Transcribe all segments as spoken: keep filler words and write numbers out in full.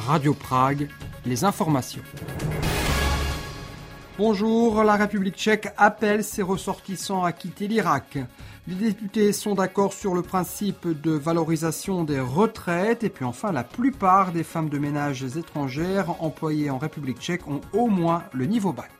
Radio Prague, les informations. Bonjour, la République tchèque appelle ses ressortissants à quitter l'Irak. Les députés sont d'accord sur le principe de valorisation des retraites. Et puis enfin, la plupart des femmes de ménage étrangères employées en République tchèque ont au moins le niveau bac.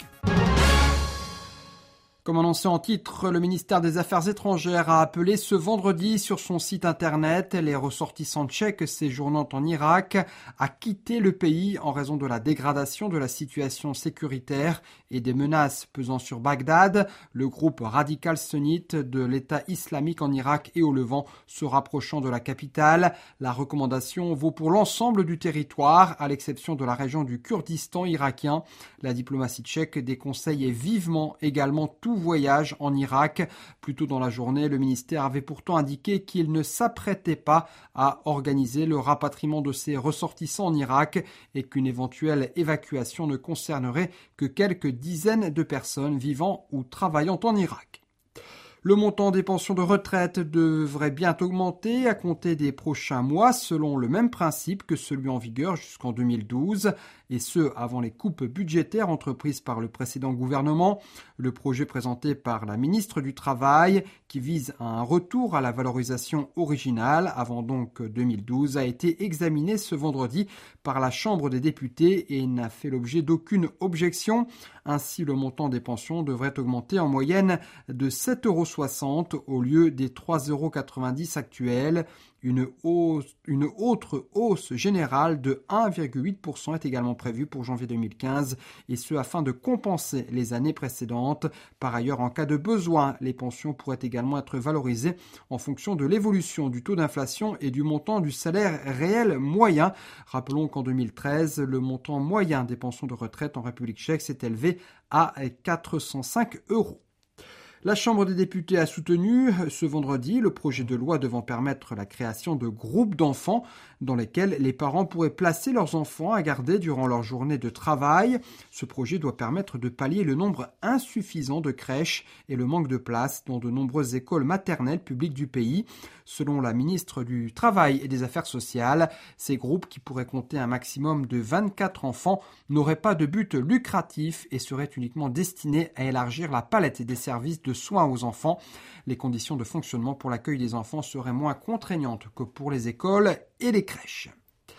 Comme annoncé en titre, le ministère des Affaires étrangères a appelé ce vendredi sur son site internet les ressortissants tchèques séjournant en Irak à quitter le pays en raison de la dégradation de la situation sécuritaire et des menaces pesant sur Bagdad, le groupe radical sunnite de l'État islamique en Irak et au Levant se rapprochant de la capitale. La recommandation vaut pour l'ensemble du territoire, à l'exception de la région du Kurdistan irakien. La diplomatie tchèque déconseille vivement également tout voyage en Irak. Plus tôt dans la journée, le ministère avait pourtant indiqué qu'il ne s'apprêtait pas à organiser le rapatriement de ses ressortissants en Irak et qu'une éventuelle évacuation ne concernerait que quelques dizaines de personnes vivant ou travaillant en Irak. Le montant des pensions de retraite devrait bientôt augmenter à compter des prochains mois selon le même principe que celui en vigueur jusqu'en deux mille douze, et ce avant les coupes budgétaires entreprises par le précédent gouvernement. Le projet présenté par la ministre du Travail, qui vise à un retour à la valorisation originale avant donc deux mille douze, a été examiné ce vendredi par la Chambre des députés et n'a fait l'objet d'aucune objection. Ainsi, le montant des pensions devrait augmenter en moyenne de sept euros soixante au lieu des trois euros quatre-vingt-dix actuels. Une, hausse, une autre hausse générale de un virgule huit pour cent est également prévue pour janvier deux mille quinze, et ce afin de compenser les années précédentes. Par ailleurs, en cas de besoin, les pensions pourraient également être valorisées en fonction de l'évolution du taux d'inflation et du montant du salaire réel moyen. Rappelons qu'en deux mille treize, le montant moyen des pensions de retraite en République tchèque s'est élevé à quatre cent cinq euros. La Chambre des députés a soutenu ce vendredi le projet de loi devant permettre la création de groupes d'enfants dans lesquels les parents pourraient placer leurs enfants à garder durant leur journée de travail. Ce projet doit permettre de pallier le nombre insuffisant de crèches et le manque de place dans de nombreuses écoles maternelles publiques du pays. Selon la ministre du Travail et des Affaires sociales, ces groupes qui pourraient compter un maximum de vingt-quatre enfants n'auraient pas de but lucratif et seraient uniquement destinés à élargir la palette des services de de soins aux enfants. Les conditions de fonctionnement pour l'accueil des enfants seraient moins contraignantes que pour les écoles et les crèches.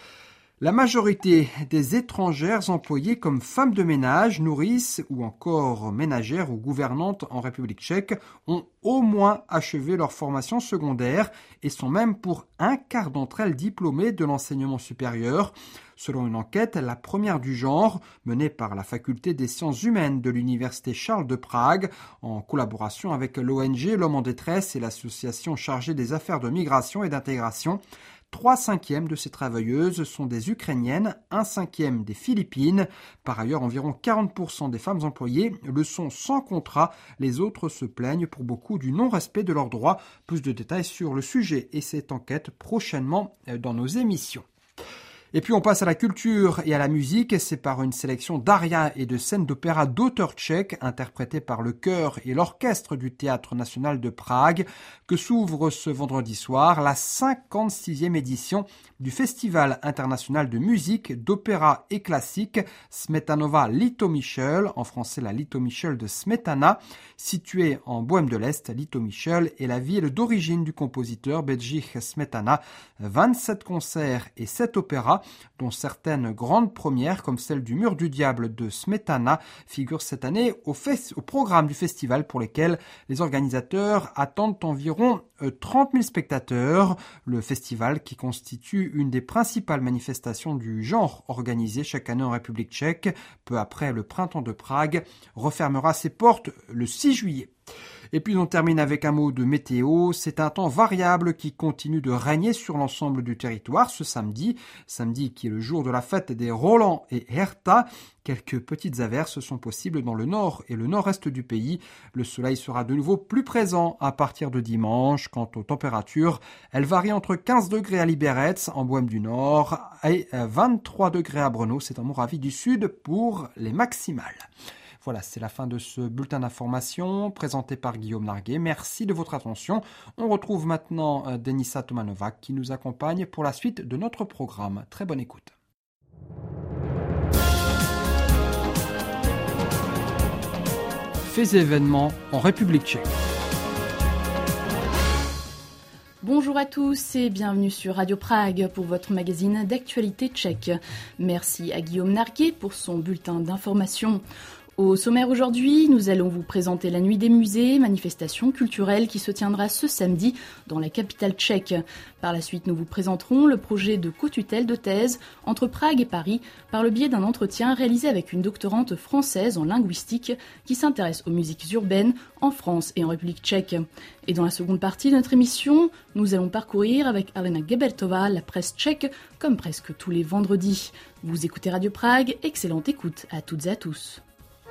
La majorité des étrangères employées comme femmes de ménage, nourrices ou encore ménagères ou gouvernantes en République tchèque ont au moins achevé leur formation secondaire et sont même pour un quart d'entre elles diplômées de l'enseignement supérieur. Selon une enquête, la première du genre, menée par la Faculté des sciences humaines de l'Université Charles de Prague, en collaboration avec l'O N G L'Homme en détresse et l'association chargée des affaires de migration et d'intégration, Trois cinquièmes de ces travailleuses sont des Ukrainiennes, un cinquième des Philippines. Par ailleurs, environ quarante pour cent des femmes employées le sont sans contrat. Les autres se plaignent pour beaucoup du non-respect de leurs droits. Plus de détails sur le sujet et cette enquête prochainement dans nos émissions. Et puis on passe à la culture et à la musique. C'est par une sélection d'arias et de scènes d'opéra d'auteurs tchèques interprétées par le chœur et l'orchestre du Théâtre national de Prague que s'ouvre ce vendredi soir la cinquante-sixième édition du Festival international de musique, d'opéra et classique Smetanova Litomyšl, en français la Litomyšl de Smetana. Située en Bohême de l'Est, Litomyšl est la ville d'origine du compositeur Bedřich Smetana. vingt-sept concerts et sept opéras, dont certaines grandes premières comme celle du Mur du Diable de Smetana, figurent cette année au, fest- au programme du festival pour lesquels les organisateurs attendent environ trente mille spectateurs. Le festival, qui constitue une des principales manifestations du genre organisées chaque année en République tchèque, peu après le Printemps de Prague, refermera ses portes le six juillet. Et puis on termine avec un mot de météo. C'est un temps variable qui continue de régner sur l'ensemble du territoire ce samedi. Samedi qui est le jour de la fête des Roland et Herta. Quelques petites averses sont possibles dans le nord et le nord-est du pays. Le soleil sera de nouveau plus présent à partir de dimanche. Quant aux températures, elles varient entre quinze degrés à Liberec, en Bohême du Nord, et vingt-trois degrés à Brno, c'est en Moravie du Sud, pour les maximales. Voilà, c'est la fin de ce bulletin d'information présenté par Guillaume Narguet. Merci de votre attention. On retrouve maintenant Denisa Tomanova qui nous accompagne pour la suite de notre programme. Très bonne écoute. faits et événements en République tchèque. Bonjour à tous et bienvenue sur Radio Prague pour votre magazine d'actualité tchèque. Merci à Guillaume Narguet pour son bulletin d'information. Au sommaire aujourd'hui, nous allons vous présenter la Nuit des musées, manifestation culturelle qui se tiendra ce samedi dans la capitale tchèque. Par la suite, nous vous présenterons le projet de co-tutelle de thèse entre Prague et Paris par le biais d'un entretien réalisé avec une doctorante française en linguistique qui s'intéresse aux musiques urbaines en France et en République tchèque. Et dans la seconde partie de notre émission, nous allons parcourir avec Alena Gebertová la presse tchèque comme presque tous les vendredis. Vous écoutez Radio Prague, excellente écoute à toutes et à tous.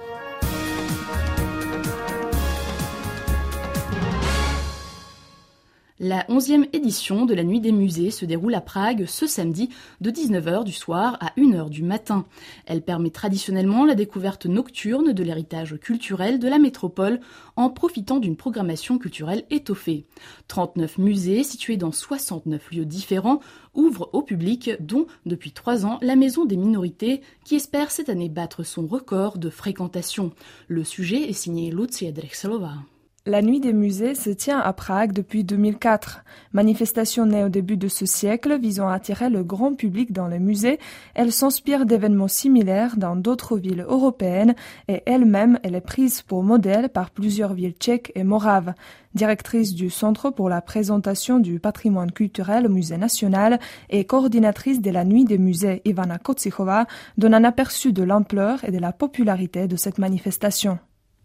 La onzième édition de la Nuit des musées se déroule à Prague ce samedi de dix-neuf heures du soir à une heure du matin. Elle permet traditionnellement la découverte nocturne de l'héritage culturel de la métropole en profitant d'une programmation culturelle étoffée. trente-neuf musées situés dans soixante-neuf lieux différents ouvrent au public, dont depuis trois ans la Maison des minorités qui espère cette année battre son record de fréquentation. Le sujet est signé Lucia Drexelova. La Nuit des musées se tient à Prague depuis deux mille quatre. Manifestation née au début de ce siècle visant à attirer le grand public dans les musées, elle s'inspire d'événements similaires dans d'autres villes européennes et elle-même elle est prise pour modèle par plusieurs villes tchèques et moraves. Directrice du Centre pour la présentation du patrimoine culturel au Musée national et coordinatrice de la Nuit des musées Ivana Kocichová donne un aperçu de l'ampleur et de la popularité de cette manifestation.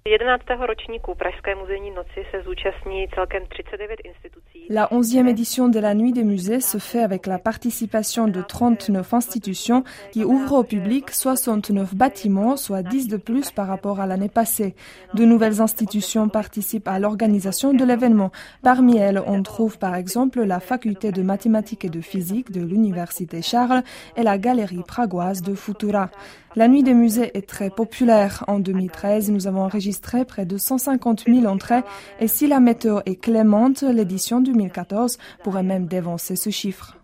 La onzième édition de la Nuit des musées se fait avec la participation de trente-neuf institutions qui ouvrent au public soixante-neuf bâtiments, soit dix de plus par rapport à l'année passée. De nouvelles institutions participent à l'organisation de l'événement. Parmi elles, on trouve par exemple la faculté de mathématiques et de physique de l'Université Charles et la galerie pragoise de Futura. La Nuit des musées est très populaire. En deux mille treize, nous avons enregistré près de cent cinquante mille entrées et si la météo est clémente, l'édition deux mille quatorze pourrait même dévancer ce chiffre.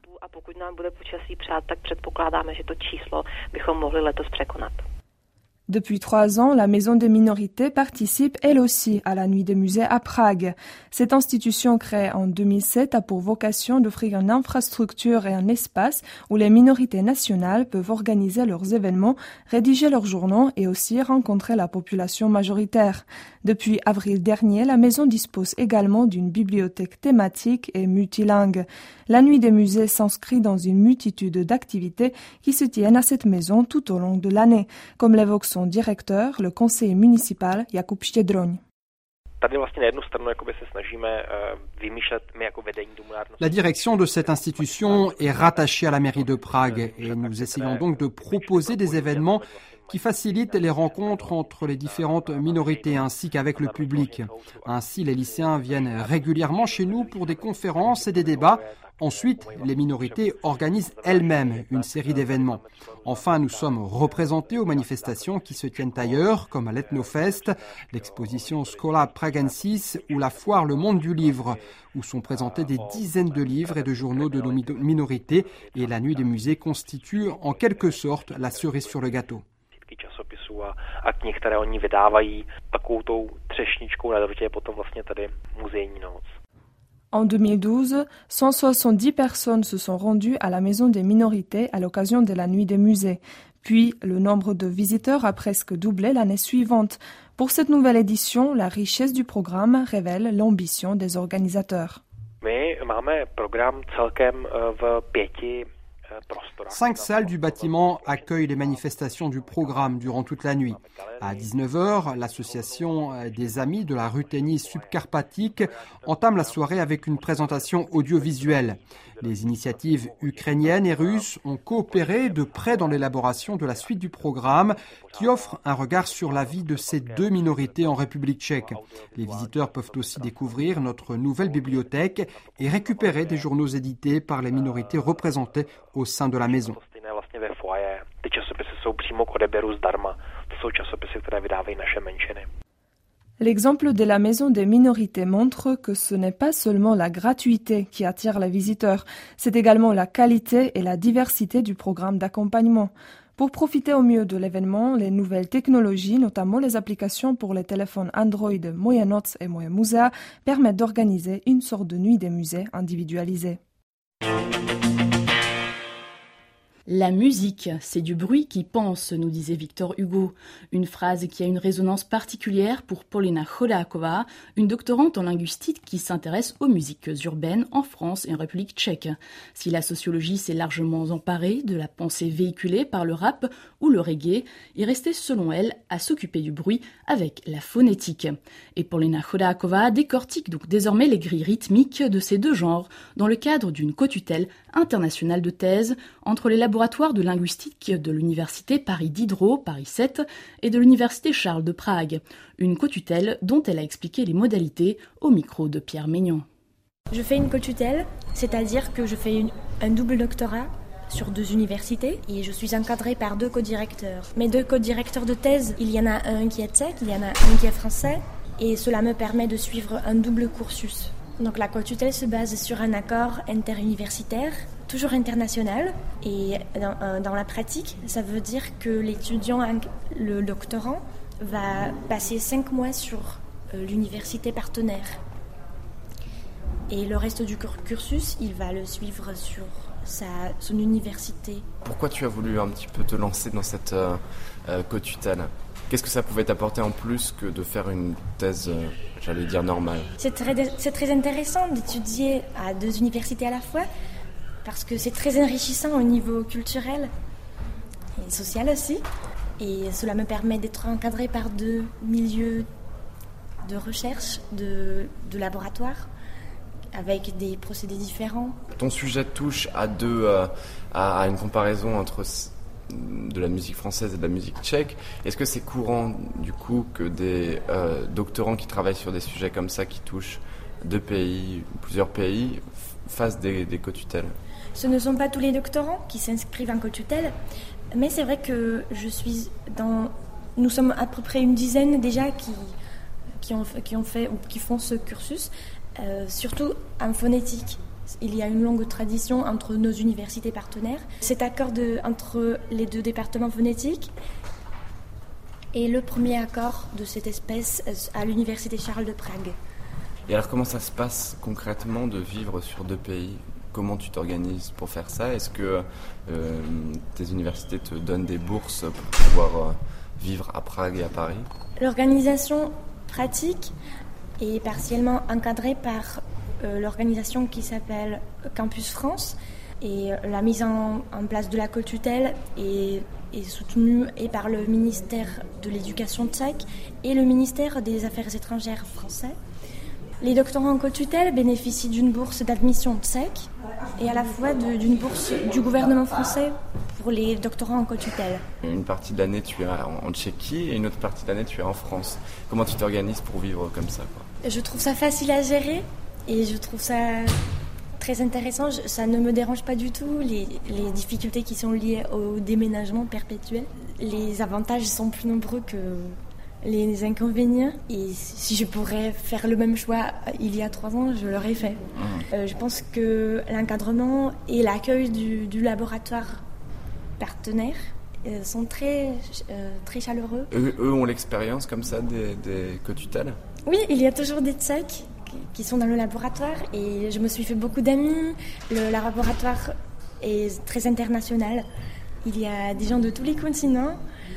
Depuis trois ans, la Maison des minorités participe elle aussi à la Nuit des musées à Prague. Cette institution créée en deux mille sept a pour vocation d'offrir une infrastructure et un espace où les minorités nationales peuvent organiser leurs événements, rédiger leurs journaux et aussi rencontrer la population majoritaire. Depuis avril dernier, la maison dispose également d'une bibliothèque thématique et multilingue. La Nuit des musées s'inscrit dans une multitude d'activités qui se tiennent à cette maison tout au long de l'année, comme l'évoque son directeur, le conseiller municipal Jakub Štědroň. La direction de cette institution est rattachée à la mairie de Prague et nous essayons donc de proposer des événements qui facilitent les rencontres entre les différentes minorités ainsi qu'avec le public. Ainsi, les lycéens viennent régulièrement chez nous pour des conférences et des débats. Ensuite, les minorités organisent elles-mêmes une série d'événements. Enfin, nous sommes représentés aux manifestations qui se tiennent ailleurs, comme à l'Ethnofest, l'exposition Schola Pragensis ou la foire Le Monde du Livre, où sont présentés des dizaines de livres et de journaux de nos minorités, et la Nuit des musées constitue en quelque sorte la cerise sur le gâteau. A knih, které oni vydávají, takovou tou třešničkou na dortě je potom vlastně tady muzejní noc. En deux mille douze, cent soixante-dix personnes se sont rendues à la Maison des minorités à l'occasion de la Nuit des musées. Puis, le nombre de visiteurs a presque doublé l'année suivante. Pour cette nouvelle édition, la richesse du programme révèle l'ambition des organisateurs. My máme program celkem v pěti. Cinq salles du bâtiment accueillent les manifestations du programme durant toute la nuit. À dix-neuf heures, l'association des Amis de la Ruthénie subcarpatique entame la soirée avec une présentation audiovisuelle. Les initiatives ukrainiennes et russes ont coopéré de près dans l'élaboration de la suite du programme qui offre un regard sur la vie de ces deux minorités en République tchèque. Les visiteurs peuvent aussi découvrir notre nouvelle bibliothèque et récupérer des journaux édités par les minorités représentées au sein de la maison. L'exemple de la Maison des minorités montre que ce n'est pas seulement la gratuité qui attire les visiteurs, c'est également la qualité et la diversité du programme d'accompagnement. Pour profiter au mieux de l'événement, les nouvelles technologies, notamment les applications pour les téléphones Android Moja Noc et Moja Muzea, permettent d'organiser une sorte de nuit des musées individualisée. La musique, c'est du bruit qui pense, nous disait Victor Hugo. Une phrase qui a une résonance particulière pour Paulina Chodáková, une doctorante en linguistique qui s'intéresse aux musiques urbaines en France et en République tchèque. Si la sociologie s'est largement emparée de la pensée véhiculée par le rap ou le reggae, il restait selon elle à s'occuper du bruit avec la phonétique. Et Paulina Chodáková décortique donc désormais les grilles rythmiques de ces deux genres dans le cadre d'une co-tutelle internationale de thèse entre les laboratoires de linguistique de l'université Paris Diderot, Paris sept, et de l'université Charles de Prague. Une co-tutelle dont elle a expliqué les modalités au micro de Pierre Maignan. Je fais une co-tutelle, c'est-à-dire que je fais une, un double doctorat sur deux universités et je suis encadrée par deux co-directeurs. Mes deux co-directeurs de thèse, il y en a un qui est tchèque, il y en a un qui est français et cela me permet de suivre un double cursus. Donc la co-tutelle se base sur un accord interuniversitaire, toujours international, et dans, dans la pratique, ça veut dire que l'étudiant, le doctorant, va passer cinq mois sur l'université partenaire. Et le reste du cursus, il va le suivre sur sa, son université. Pourquoi tu as voulu un petit peu te lancer dans cette euh, euh, co-tutelle ? Qu'est-ce que ça pouvait t'apporter en plus que de faire une thèse, euh, j'allais dire, normale ? C'est très, c'est très intéressant d'étudier à deux universités à la fois, parce que c'est très enrichissant au niveau culturel et social aussi. Et cela me permet d'être encadrée par deux milieux de recherche, de, de laboratoire, avec des procédés différents. Ton sujet touche à, deux, euh, à, à une comparaison entre de la musique française et de la musique tchèque. Est-ce que c'est courant, du coup, que des euh, doctorants qui travaillent sur des sujets comme ça, qui touchent deux pays, plusieurs pays, fassent des, des co-tutelles ? Ce ne sont pas tous les doctorants qui s'inscrivent en co-tutelle, mais c'est vrai que je suis dans... Nous sommes à peu près une dizaine déjà qui, qui, ont, qui ont fait ou qui font ce cursus, euh, surtout en phonétique. Il y a une longue tradition entre nos universités partenaires. Cet accord de, entre les deux départements phonétiques est le premier accord de cette espèce à l'université Charles de Prague. Et alors comment ça se passe concrètement de vivre sur deux pays ? Comment tu t'organises pour faire ça ? Est-ce que euh, tes universités te donnent des bourses pour pouvoir euh, vivre à Prague et à Paris ? L'organisation pratique est partiellement encadrée par euh, l'organisation qui s'appelle Campus France. Et la mise en, en place de la co-tutelle est, est soutenue et par le ministère de l'Éducation tchèque et le ministère des Affaires étrangères français. Les doctorants en co-tutelle bénéficient d'une bourse d'admission tchèque et à la fois de, d'une bourse du gouvernement français pour les doctorants en co-tutelle. Une partie de l'année tu es en Tchéquie et une autre partie de l'année tu es en France. Comment tu t'organises pour vivre comme ça, quoi ? Je trouve ça facile à gérer et je trouve ça très intéressant. Je, ça ne me dérange pas du tout, les, les difficultés qui sont liées au déménagement perpétuel. Les avantages sont plus nombreux que les inconvénients, et si je pourrais faire le même choix il y a trois ans, je l'aurais fait. Mmh. Euh, je pense que l'encadrement et l'accueil du, du laboratoire partenaire euh, sont très, euh, très chaleureux. Eux, eux ont l'expérience comme ça des, des co-tutelles ? Oui, il y a toujours des Tchèques qui, qui sont dans le laboratoire et je me suis fait beaucoup d'amis. Le laboratoire est très international. Il y a des gens de tous les continents.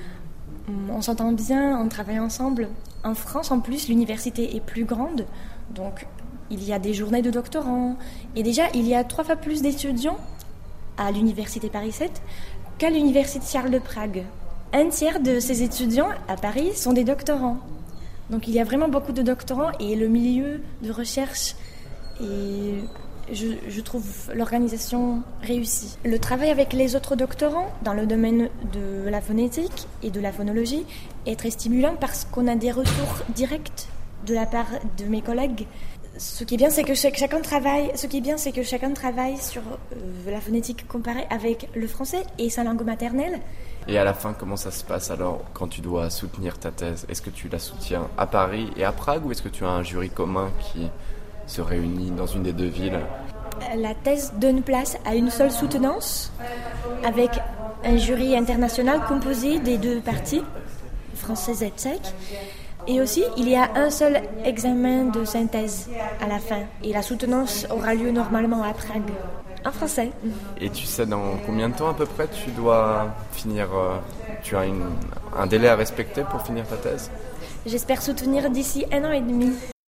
On s'entend bien, on travaille ensemble. En France, en plus, l'université est plus grande, donc il y a des journées de doctorants. Et déjà, il y a trois fois plus d'étudiants à l'université Paris sept qu'à l'université Charles de Prague. Un tiers de ces étudiants à Paris sont des doctorants. Donc il y a vraiment beaucoup de doctorants et le milieu de recherche est... Je, je trouve l'organisation réussie. Le travail avec les autres doctorants dans le domaine de la phonétique et de la phonologie est très stimulant parce qu'on a des retours directs de la part de mes collègues. Ce qui est bien, c'est que chacun travaille, ce qui est bien, c'est que chacun travaille sur euh, la phonétique comparée avec le français et sa langue maternelle. Et à la fin, comment ça se passe alors quand tu dois soutenir ta thèse ? Est-ce que tu la soutiens à Paris et à Prague ou est-ce que tu as un jury commun qui se réunit dans une des deux villes ? La thèse donne place à une seule soutenance avec un jury international composé des deux parties, française et tchèque. Et aussi, il y a un seul examen de synthèse à la fin. Et la soutenance aura lieu normalement à Prague, en français. Et tu sais dans combien de temps à peu près tu dois finir, euh, tu as une, un délai à respecter pour finir ta thèse? J'espère soutenir d'ici un an et demi.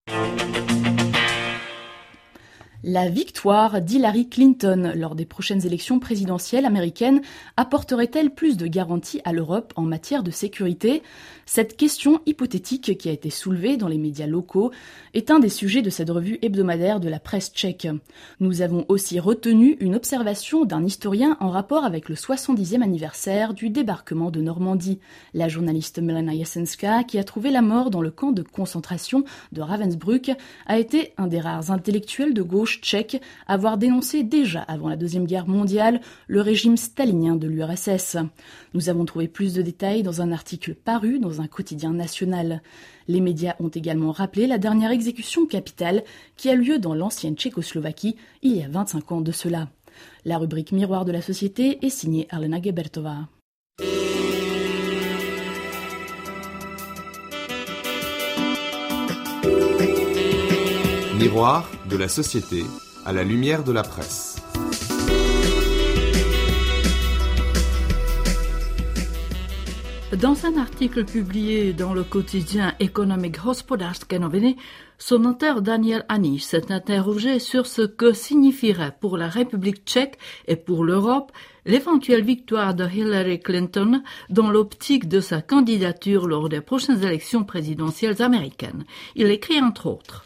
La victoire d'Hillary Clinton lors des prochaines élections présidentielles américaines apporterait-elle plus de garanties à l'Europe en matière de sécurité ? Cette question hypothétique qui a été soulevée dans les médias locaux est un des sujets de cette revue hebdomadaire de la presse tchèque. Nous avons aussi retenu une observation d'un historien en rapport avec le soixante-dixième anniversaire du débarquement de Normandie. La journaliste Milena Jesenska, qui a trouvé la mort dans le camp de concentration de Ravensbrück, a été un des rares intellectuels de gauche tchèque à avoir dénoncé déjà avant la Deuxième Guerre mondiale le régime stalinien de l'U R S S. Nous avons trouvé plus de détails dans un article paru dans un quotidien national. Les médias ont également rappelé la dernière exécution capitale qui a lieu dans l'ancienne Tchécoslovaquie il y a vingt-cinq ans de cela. La rubrique Miroir de la société est signée Alena Gebertová. Miroir de la société à la lumière de la presse. Dans un article publié dans le quotidien économique Hospodářské noviny, son auteur Daniel Aniš s'est interrogé sur ce que signifierait pour la République tchèque et pour l'Europe l'éventuelle victoire de Hillary Clinton dans l'optique de sa candidature lors des prochaines élections présidentielles américaines. Il écrit entre autres.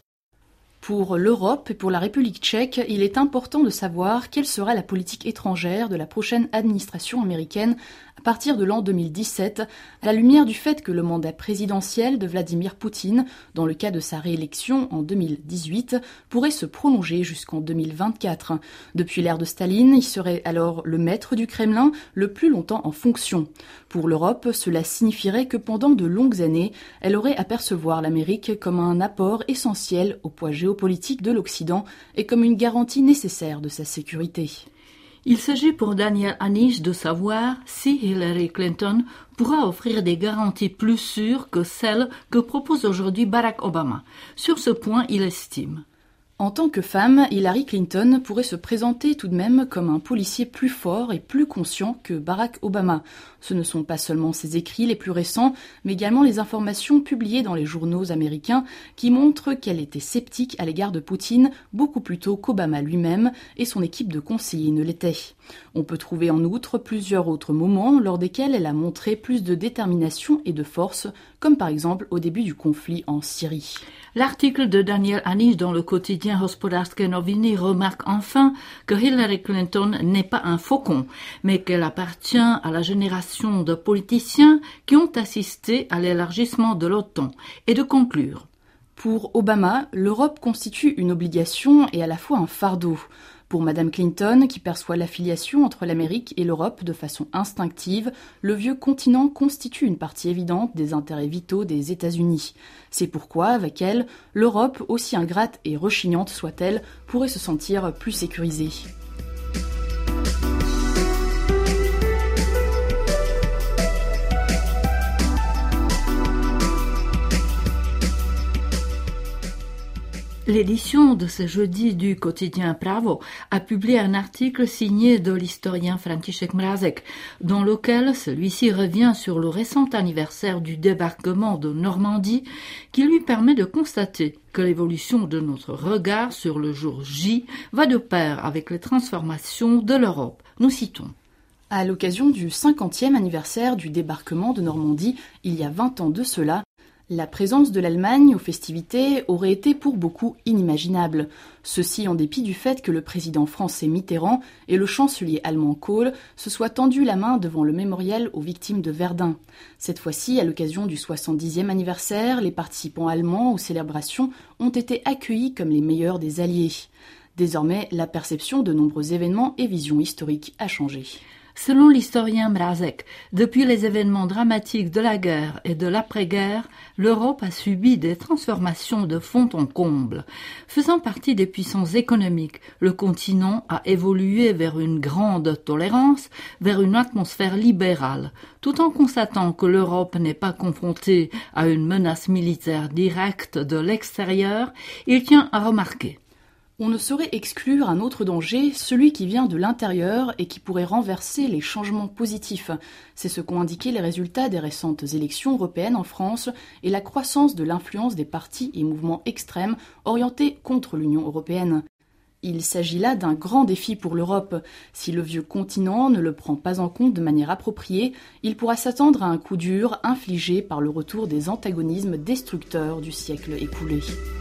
Pour l'Europe et pour la République tchèque, il est important de savoir quelle sera la politique étrangère de la prochaine administration américaine à partir de l'an deux mille dix-sept, à la lumière du fait que le mandat présidentiel de Vladimir Poutine, dans le cas de sa réélection en deux mille dix-huit, pourrait se prolonger jusqu'en deux mille vingt-quatre. Depuis l'ère de Staline, il serait alors le maître du Kremlin le plus longtemps en fonction. Pour l'Europe, cela signifierait que pendant de longues années, elle aurait à percevoir l'Amérique comme un apport essentiel au poids géopolitique de l'Occident et comme une garantie nécessaire de sa sécurité. Il s'agit pour Daniel Aniš de savoir si Hillary Clinton pourra offrir des garanties plus sûres que celles que propose aujourd'hui Barack Obama. Sur ce point, il estime. En tant que femme, Hillary Clinton pourrait se présenter tout de même comme un policier plus fort et plus conscient que Barack Obama. Ce ne sont pas seulement ses écrits les plus récents, mais également les informations publiées dans les journaux américains qui montrent qu'elle était sceptique à l'égard de Poutine beaucoup plus tôt qu'Obama lui-même et son équipe de conseillers ne l'était. On peut trouver en outre plusieurs autres moments lors desquels elle a montré plus de détermination et de force, comme par exemple au début du conflit en Syrie. L'article de Daniel Aniš dans le quotidien Hospodářské noviny remarque enfin que Hillary Clinton n'est pas un faucon, mais qu'elle appartient à la génération de politiciens qui ont assisté à l'élargissement de l'OTAN, et de conclure. Pour Obama, l'Europe constitue une obligation et à la fois un fardeau. Pour Madame Clinton, qui perçoit l'affiliation entre l'Amérique et l'Europe de façon instinctive, le vieux continent constitue une partie évidente des intérêts vitaux des États-Unis. C'est pourquoi, avec elle, l'Europe, aussi ingrate et rechignante soit-elle, pourrait se sentir plus sécurisée. L'édition de ce jeudi du quotidien Pravo a publié un article signé de l'historien František Mrázek, dans lequel celui-ci revient sur le récent anniversaire du débarquement de Normandie, qui lui permet de constater que l'évolution de notre regard sur le jour J va de pair avec les transformations de l'Europe. Nous citons. À l'occasion du cinquantième anniversaire du débarquement de Normandie, il y a vingt ans de cela, la présence de l'Allemagne aux festivités aurait été pour beaucoup inimaginable. Ceci en dépit du fait que le président français Mitterrand et le chancelier allemand Kohl se soient tendus la main devant le mémorial aux victimes de Verdun. Cette fois-ci, à l'occasion du soixante-dixième anniversaire, les participants allemands aux célébrations ont été accueillis comme les meilleurs des alliés. Désormais, la perception de nombreux événements et visions historiques a changé. Selon l'historien Mrazek, depuis les événements dramatiques de la guerre et de l'après-guerre, l'Europe a subi des transformations de fond en comble. Faisant partie des puissances économiques, le continent a évolué vers une grande tolérance, vers une atmosphère libérale. Tout en constatant que l'Europe n'est pas confrontée à une menace militaire directe de l'extérieur, il tient à remarquer: on ne saurait exclure un autre danger, celui qui vient de l'intérieur et qui pourrait renverser les changements positifs. C'est ce qu'ont indiqué les résultats des récentes élections européennes en France et la croissance de l'influence des partis et mouvements extrêmes orientés contre l'Union européenne. Il s'agit là d'un grand défi pour l'Europe. Si le vieux continent ne le prend pas en compte de manière appropriée, il pourra s'attendre à un coup dur infligé par le retour des antagonismes destructeurs du siècle écoulé.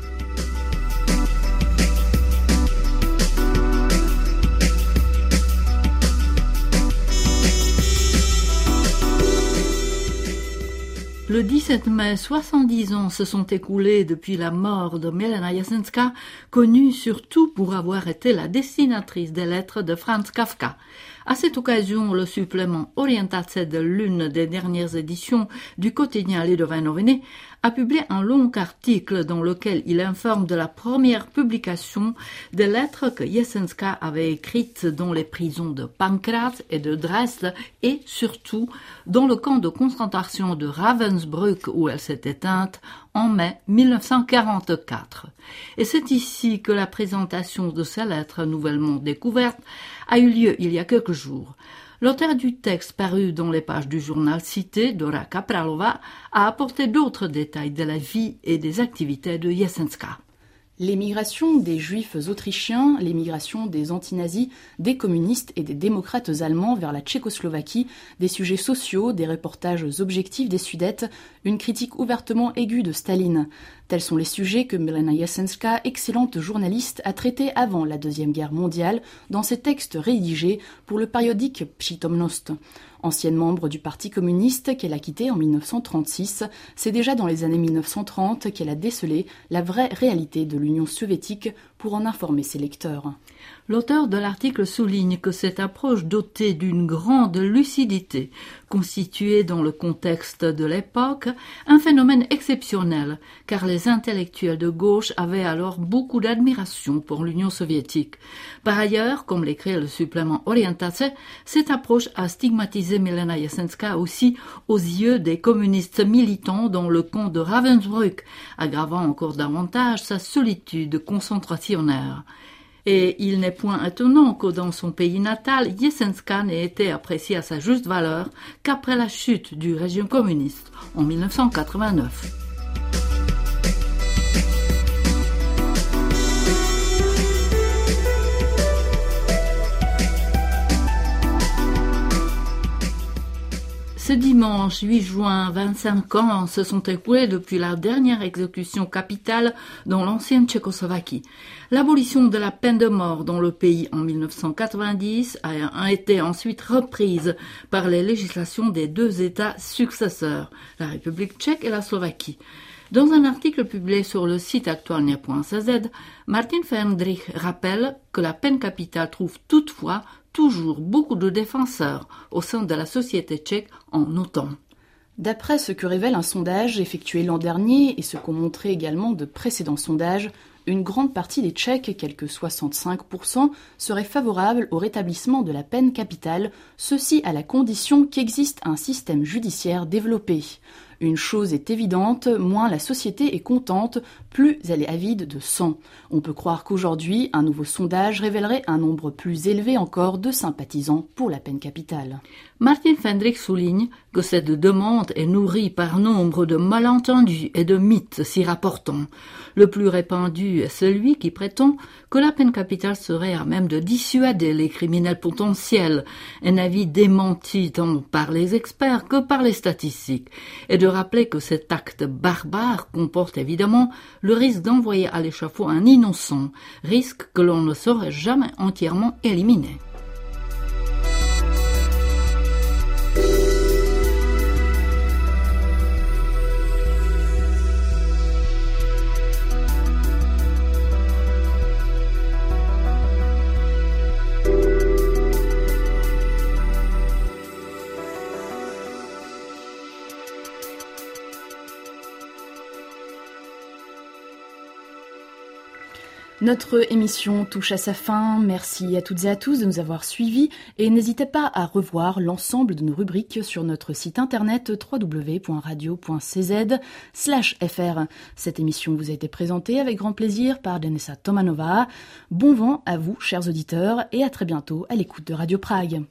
Le dix-sept mai, soixante-dix ans se sont écoulés depuis la mort de Milena Jesenská, connue surtout pour avoir été la dessinatrice des lettres de Franz Kafka. À cette occasion, le supplément Orientace de l'une des dernières éditions du quotidien Lidové noviny a publié un long article dans lequel il informe de la première publication des lettres que Jesenská avait écrites dans les prisons de Pankráce et de Dresde et surtout dans le camp de concentration de Ravensbrück où elle s'est éteinte en mai mille neuf cent quarante-quatre. Et c'est ici que la présentation de ces lettres nouvellement découvertes a eu lieu il y a quelques jours. L'auteur du texte paru dans les pages du journal cité, Dora Kapralova, a apporté d'autres détails de la vie et des activités de Jesenská. L'émigration des juifs autrichiens, l'émigration des antinazis, des communistes et des démocrates allemands vers la Tchécoslovaquie, des sujets sociaux, des reportages objectifs des Sudètes, une critique ouvertement aiguë de Staline. Tels sont les sujets que Milena Jesenská, excellente journaliste, a traités avant la Deuxième Guerre mondiale dans ses textes rédigés pour le périodique Přítomnost. Ancienne membre du Parti communiste qu'elle a quitté en mille neuf cent trente-six, c'est déjà dans les années mille neuf cent trente qu'elle a décelé la vraie réalité de l'Union soviétique pour en informer ses lecteurs. L'auteur de l'article souligne que cette approche dotée d'une grande lucidité constituait dans le contexte de l'époque un phénomène exceptionnel, car les intellectuels de gauche avaient alors beaucoup d'admiration pour l'Union soviétique. Par ailleurs, comme l'écrit le supplément Orientace, cette approche a stigmatisé Milena Jesenská aussi aux yeux des communistes militants dans le camp de Ravensbrück, aggravant encore davantage sa solitude concentrationnaire. Et il n'est point étonnant que dans son pays natal, Jesenská n'ait été appréciée à sa juste valeur qu'après la chute du régime communiste en mille neuf cent quatre-vingt-neuf. Ce dimanche huit juin, vingt-cinq ans se sont écoulés depuis la dernière exécution capitale dans l'ancienne Tchécoslovaquie. L'abolition de la peine de mort dans le pays en mille neuf cent quatre-vingt-dix a été ensuite reprise par les législations des deux États successeurs, la République tchèque et la Slovaquie. Dans un article publié sur le site aktualnie point c z, Martin Fendrich rappelle que la peine capitale trouve toutefois toujours beaucoup de défenseurs au sein de la société tchèque en autant. D'après ce que révèle un sondage effectué l'an dernier et ce qu'ont montré également de précédents sondages, une grande partie des Tchèques, quelque soixante-cinq pour cent, seraient favorables au rétablissement de la peine capitale, ceci à la condition qu'existe un système judiciaire développé. Une chose est évidente, moins la société est contente, plus elle est avide de sang. On peut croire qu'aujourd'hui, un nouveau sondage révélerait un nombre plus élevé encore de sympathisants pour la peine capitale. Martin Fendrich souligne que cette demande est nourrie par nombre de malentendus et de mythes s'y rapportant. Le plus répandu est celui qui prétend que la peine capitale serait à même de dissuader les criminels potentiels, un avis démenti tant par les experts que par les statistiques, et de rappeler que cet acte barbare comporte évidemment le risque d'envoyer à l'échafaud un innocent, risque que l'on ne saurait jamais entièrement éliminer. Notre émission touche à sa fin. Merci à toutes et à tous de nous avoir suivis et n'hésitez pas à revoir l'ensemble de nos rubriques sur notre site internet w w w point radio point c z slash f r. Cette émission vous a été présentée avec grand plaisir par Denisa Tomanova. Bon vent à vous, chers auditeurs, et à très bientôt à l'écoute de Radio Prague.